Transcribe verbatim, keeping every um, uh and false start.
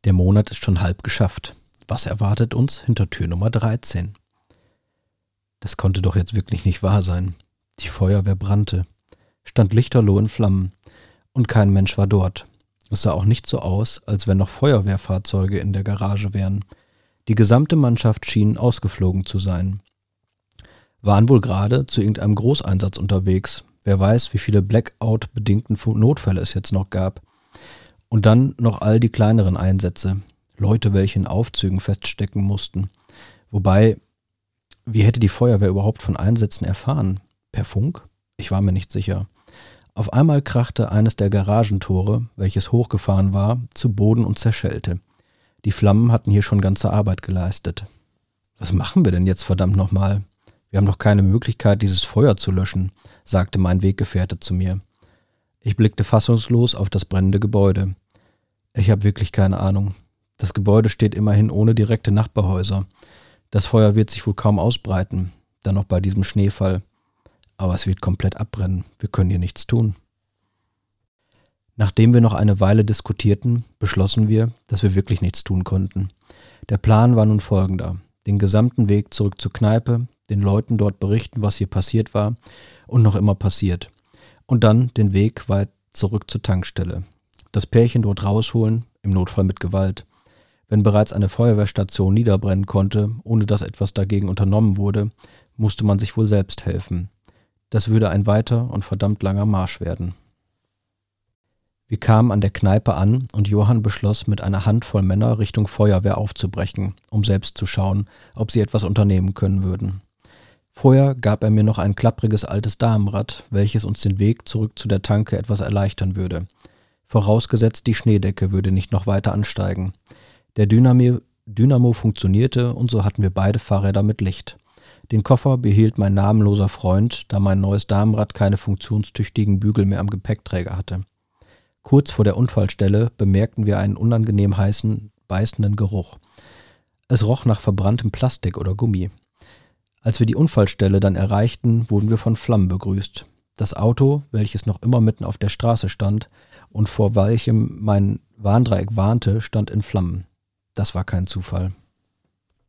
Der Monat ist schon halb geschafft. Was erwartet uns hinter Tür Nummer dreizehn? Das konnte doch jetzt wirklich nicht wahr sein. Die Feuerwehr brannte, stand lichterloh in Flammen und kein Mensch war dort. Es sah auch nicht so aus, als wenn noch Feuerwehrfahrzeuge in der Garage wären. Die gesamte Mannschaft schien ausgeflogen zu sein. Waren wohl gerade zu irgendeinem Großeinsatz unterwegs. Wer weiß, wie viele Blackout-bedingten Notfälle es jetzt noch gab. Und dann noch all die kleineren Einsätze. Leute, welche in Aufzügen feststecken mussten. Wobei, wie hätte die Feuerwehr überhaupt von Einsätzen erfahren? Per Funk? Ich war mir nicht sicher. Auf einmal krachte eines der Garagentore, welches hochgefahren war, zu Boden und zerschellte. Die Flammen hatten hier schon ganze Arbeit geleistet. Was machen wir denn jetzt verdammt nochmal? Wir haben doch keine Möglichkeit, dieses Feuer zu löschen, sagte mein Weggefährte zu mir. Ich blickte fassungslos auf das brennende Gebäude. Ich habe wirklich keine Ahnung. Das Gebäude steht immerhin ohne direkte Nachbarhäuser. Das Feuer wird sich wohl kaum ausbreiten, dann noch bei diesem Schneefall. Aber es wird komplett abbrennen. Wir können hier nichts tun. Nachdem wir noch eine Weile diskutierten, beschlossen wir, dass wir wirklich nichts tun konnten. Der Plan war nun folgender: Den gesamten Weg zurück zur Kneipe, den Leuten dort berichten, was hier passiert war und noch immer passiert. Und dann den Weg weit zurück zur Tankstelle. Das Pärchen dort rausholen, im Notfall mit Gewalt. Wenn bereits eine Feuerwehrstation niederbrennen konnte, ohne dass etwas dagegen unternommen wurde, musste man sich wohl selbst helfen. Das würde ein weiter und verdammt langer Marsch werden. Wir kamen an der Kneipe an und Johann beschloss, mit einer Handvoll Männer Richtung Feuerwehr aufzubrechen, um selbst zu schauen, ob sie etwas unternehmen können würden. Vorher gab er mir noch ein klappriges altes Damenrad, welches uns den Weg zurück zu der Tanke etwas erleichtern würde. Vorausgesetzt, die Schneedecke würde nicht noch weiter ansteigen. Der Dynamo, Dynamo funktionierte und so hatten wir beide Fahrräder mit Licht. Den Koffer behielt mein namenloser Freund, da mein neues Damenrad keine funktionstüchtigen Bügel mehr am Gepäckträger hatte. Kurz vor der Unfallstelle bemerkten wir einen unangenehm heißen, beißenden Geruch. Es roch nach verbranntem Plastik oder Gummi. Als wir die Unfallstelle dann erreichten, wurden wir von Flammen begrüßt. Das Auto, welches noch immer mitten auf der Straße stand und vor welchem mein Warndreieck warnte, stand in Flammen. Das war kein Zufall.